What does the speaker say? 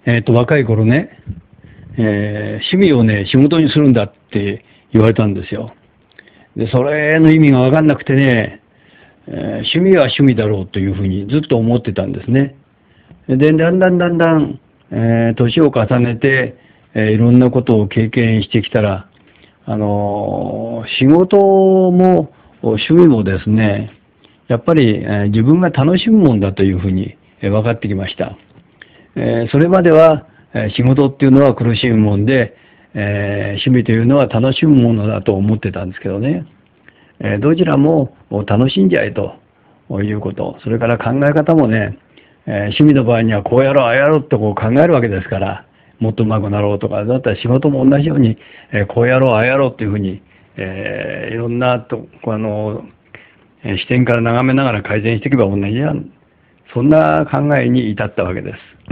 若い頃ね、趣味をね、仕事にするんだって言われたんですよ。で、それの意味がわかんなくてね、趣味は趣味だろうというふうにずっと思ってたんですね。で、だんだん、年を重ねて、いろんなことを経験してきたら、仕事も趣味もですね、やっぱり、自分が楽しむもんだというふうに、分かってきました。それまでは、仕事っていうのは苦しむもんで、趣味というのは楽しむものだと思ってたんですけどね。どちらも楽しんじゃえということ。それから考え方もね、趣味の場合にはこうやろう、ああやろうってこう考えるわけですから、もっと上手くなろうとか、だったら仕事も同じように、こうやろう、ああやろうっていうふうに、いろんな視点から眺めながら改善していけば同じやん。そんな考えに至ったわけです。